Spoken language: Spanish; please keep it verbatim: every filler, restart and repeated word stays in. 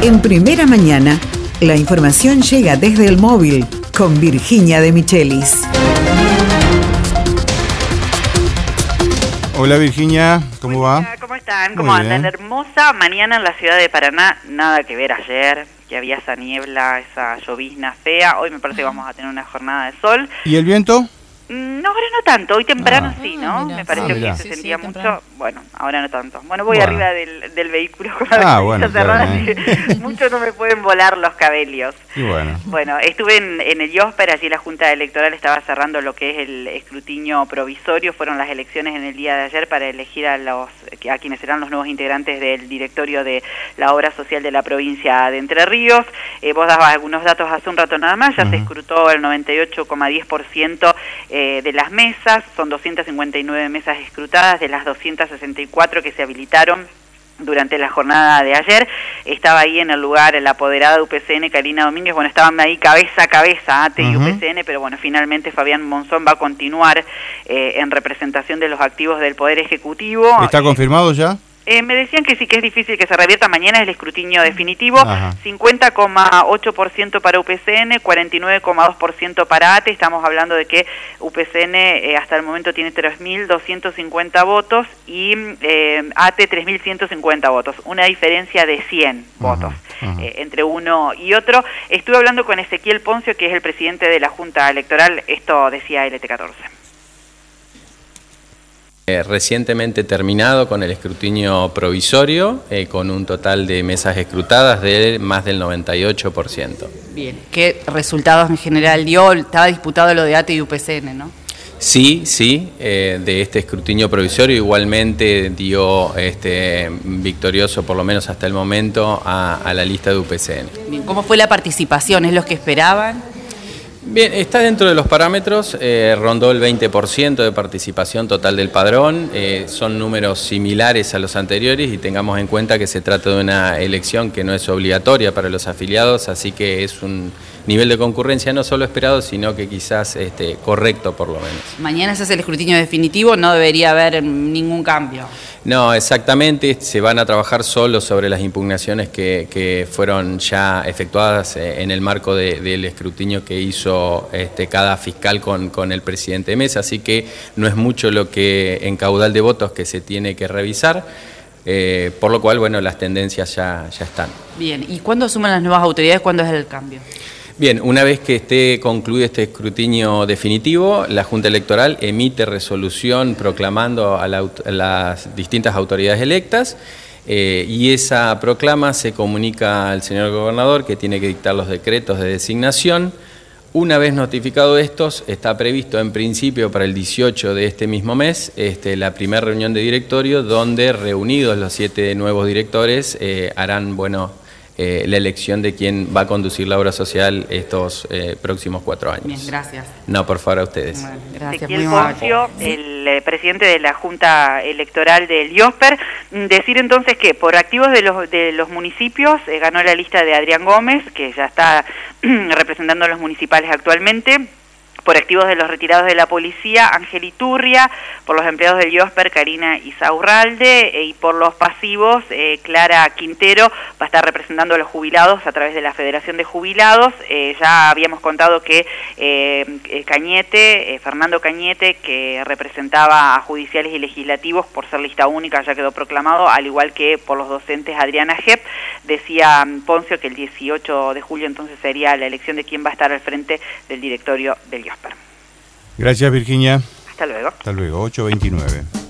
En Primera Mañana, la información llega desde el móvil con Virginia de Michelis. Hola Virginia, ¿cómo Hola, va? ¿Cómo están? Muy ¿Cómo bien. andan? Hermosa mañana en la ciudad de Paraná, nada que ver ayer, que había esa niebla, esa llovizna fea. Hoy me parece que vamos a tener una jornada de sol. ¿Y el viento? No, ahora no tanto, hoy temprano Ah. sí, Ah, ¿no? mira. Me pareció Ah, mira. que se Sí, sí, sentía mucho, temprano. bueno, ahora no tanto. Bueno, voy Bueno. arriba del, del vehículo con la Ah, ventanilla bueno, cerrada, claro, así que mucho no me pueden volar los cabellos. Y bueno. Bueno, estuve en, en el IOSPER, allí la Junta Electoral estaba cerrando lo que es el escrutinio provisorio, fueron las elecciones en el día de ayer para elegir a los a quienes serán los nuevos integrantes del directorio de la obra social de la provincia de Entre Ríos. Eh, vos dabas algunos datos hace un rato nada más, ya uh-huh. se escrutó el noventa y ocho coma diez por ciento eh, de las mesas, son doscientas cincuenta y nueve mesas escrutadas de las doscientas sesenta y cuatro que se habilitaron durante la jornada de ayer. Estaba ahí en el lugar la apoderada de U P C N, Karina Domínguez. Bueno, estaban ahí cabeza a cabeza, A T y uh-huh. U P C N, pero bueno, finalmente Fabián Monzón va a continuar eh, en representación de los activos del Poder Ejecutivo. ¿Está confirmado ya? Eh, me decían que sí, que es difícil que se revierta. Mañana es el escrutinio definitivo. Ajá. cincuenta coma ocho por ciento para U P C N, cuarenta y nueve coma dos por ciento para A T E. Estamos hablando de que U P C N eh, hasta el momento tiene tres mil doscientos cincuenta votos y eh, A T E tres mil ciento cincuenta votos. Una diferencia de cien Ajá. votos Ajá. Eh, entre uno y otro. Estuve hablando con Ezequiel Poncio, que es el presidente de la Junta Electoral. Esto decía L T catorce. Eh, recientemente terminado con el escrutinio provisorio, eh, con un total de mesas escrutadas de más del noventa y ocho por ciento. Bien, ¿qué resultados en general dio? Estaba disputado lo de A T E y U P C N, ¿no? Sí, sí, eh, de este escrutinio provisorio igualmente dio este, victorioso, por lo menos hasta el momento, a, a la lista de U P C N. Bien, ¿cómo fue la participación? ¿Es lo que esperaban? Bien, está dentro de los parámetros, eh, rondó el veinte por ciento de participación total del padrón, eh, son números similares a los anteriores y tengamos en cuenta que se trata de una elección que no es obligatoria para los afiliados, así que es un nivel de concurrencia no solo esperado, sino que quizás este, correcto por lo menos. Mañana se hace el escrutinio definitivo, no debería haber ningún cambio. No, exactamente, se van a trabajar solo sobre las impugnaciones que, que fueron ya efectuadas en el marco de, del escrutinio que hizo este, cada fiscal con, con el presidente de mesa, así que no es mucho lo que en caudal de votos que se tiene que revisar, eh, por lo cual, bueno, las tendencias ya, ya están. Bien, ¿y cuándo asumen las nuevas autoridades? ¿Cuándo es el cambio? Bien, una vez que esté concluido este escrutinio definitivo, la Junta Electoral emite resolución proclamando a, la, a las distintas autoridades electas eh, y esa proclama se comunica al señor gobernador, que tiene que dictar los decretos de designación. Una vez notificado estos, está previsto en principio para el dieciocho de este mismo mes este, la primera reunión de directorio, donde reunidos los siete nuevos directores eh, harán, bueno, Eh, la elección de quién va a conducir la obra social estos eh, próximos cuatro años. Bien, gracias. No, por favor, a ustedes. Bueno, gracias. Ezequiel Poncio, el eh, presidente de la Junta Electoral del IOSPER, decir entonces que por activos de los, de los municipios eh, ganó la lista de Adrián Gómez, que ya está representando a los municipales actualmente. Por activos de los retirados de la policía, Ángel Iturria, por los empleados del IOSPER, Karina Isaurralde, eh, y por los pasivos, eh, Clara Quintero va a estar representando a los jubilados a través de la Federación de Jubilados. Eh, ya habíamos contado que eh, Cañete, eh, Fernando Cañete, que representaba a judiciales y legislativos por ser lista única, ya quedó proclamado, al igual que por los docentes Adriana Jep. Decía Poncio que el dieciocho de julio entonces sería la elección de quién va a estar al frente del directorio del IOSPER. Gracias Virginia. Hasta luego. Hasta luego, ocho veintinueve.